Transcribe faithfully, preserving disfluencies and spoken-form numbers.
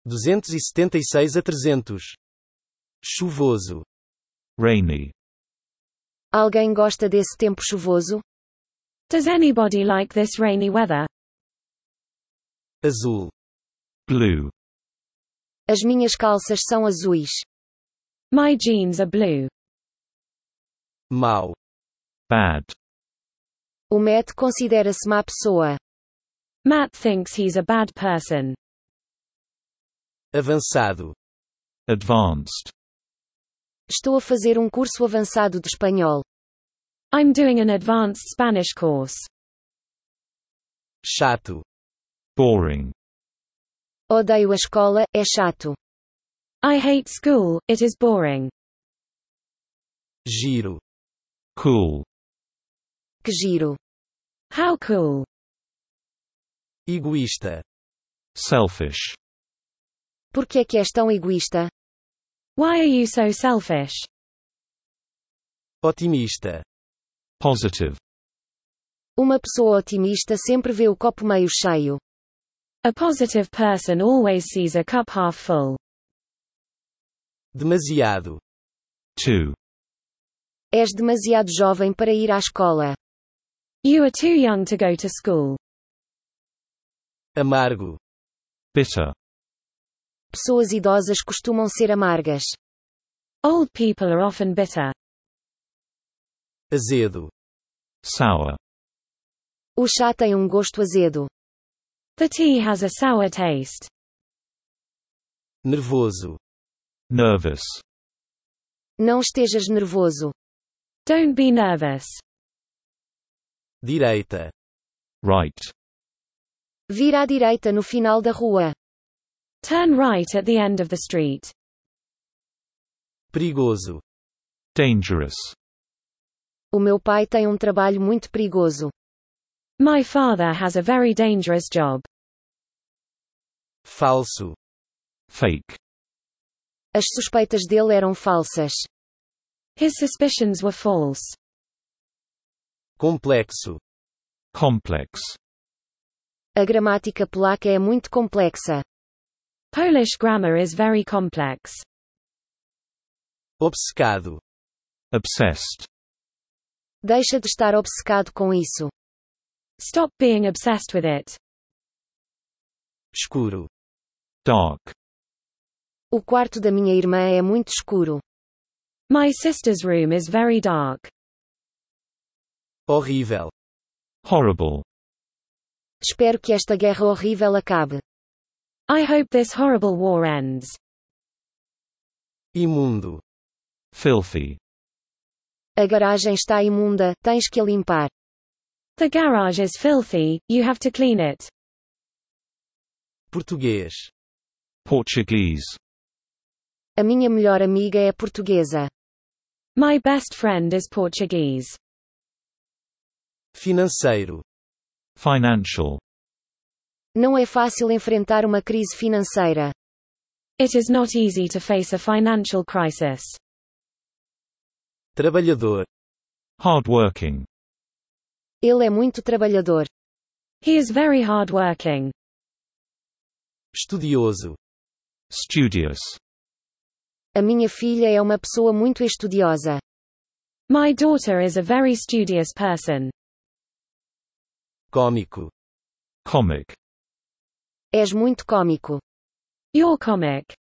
duzentos e setenta e seis a trezentos. Chuvoso. Rainy. Alguém gosta desse tempo chuvoso? Does anybody like this rainy weather? Azul. Blue. As minhas calças são azuis. My jeans are blue. Mau. Bad. O Matt considera-se má pessoa. Matt thinks he's a bad person. Avançado. Advanced. Estou a fazer um curso avançado de espanhol. I'm doing an advanced Spanish course. Chato. Boring. Odeio a escola, é chato. I hate school, it is boring. Giro. Cool. Que giro. How cool. Egoísta. Selfish. Por que é que és tão egoísta? Why are you so selfish? Otimista. Positive. Uma pessoa otimista sempre vê o copo meio cheio. A positive person always sees a cup half full. Demasiado. Too. És demasiado jovem para ir à escola. You are too young to go to school. Amargo. Bitter. Pessoas idosas costumam ser amargas. Old people are often bitter. Azedo. Sour. O chá tem um gosto azedo. The tea has a sour taste. Nervoso. Nervous. Não estejas nervoso. Don't be nervous. Direita. Right. Vira à direita no final da rua. Turn right at the end of the street. Perigoso. Dangerous. O meu pai tem um trabalho muito perigoso. My father has a very dangerous job. Falso. Fake. As suspeitas dele eram falsas. His suspicions were false. Complexo. Complex. A gramática polaca é muito complexa. Polish grammar is very complex. Obcecado. Obsessed. Deixa de estar obcecado com isso. Stop being obsessed with it. Escuro. Dark. O quarto da minha irmã é muito escuro. My sister's room is very dark. Horrível. Horrible. Espero que esta guerra horrível acabe. I hope this horrible war ends. Imundo. Filthy. A garagem está imunda, tens que a limpar. The garage is filthy, you have to clean it. Português. Portuguese. A minha melhor amiga é portuguesa. My best friend is Portuguese. Financeiro. Financial. Não é fácil enfrentar uma crise financeira. It is not easy to face a financial crisis. Trabalhador. Hardworking. Ele é muito trabalhador. He is very hardworking. Estudioso. Studious. A minha filha é uma pessoa muito estudiosa. My daughter is a very studious person. Cômico. Comic. És muito cômico. You're comic.